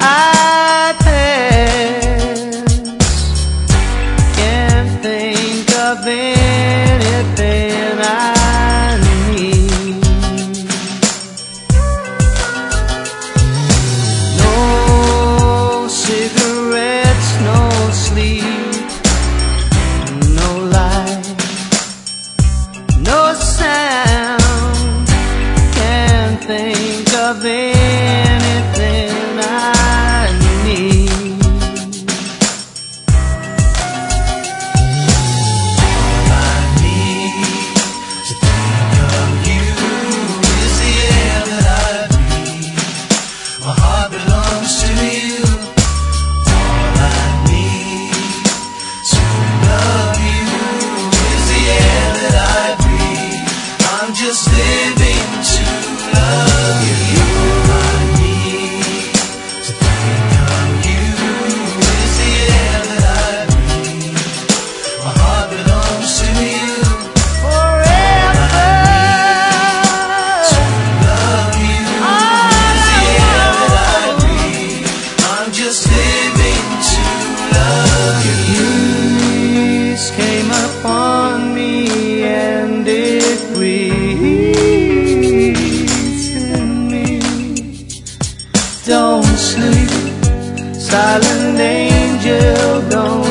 I pass. Can't think of anything I need. No cigarettes, no sleep, no light, no sound. Can't think of anything I need. All I need to think of you is the air that I breathe. My heart belongs to you. All I need to love you is the air that I breathe. I'm just living to love you. All I need to think of you is the air that I breathe. My heart belongs to you. Forever. To love you is the air that I breathe. I'm just living to love you. Peace came upon me and it breathes in me. Don't sleep, silent angel, don't